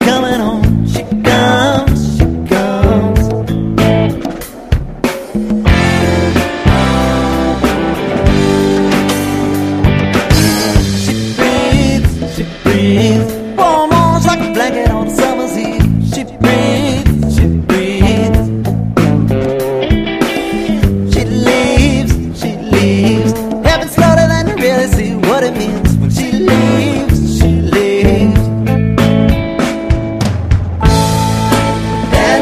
coming home. She comes, she comes. She breathes, warm arms like a blanket on a summer's eve. She breathes, she breathes. She leaves, heaven slowly than you really see what it means.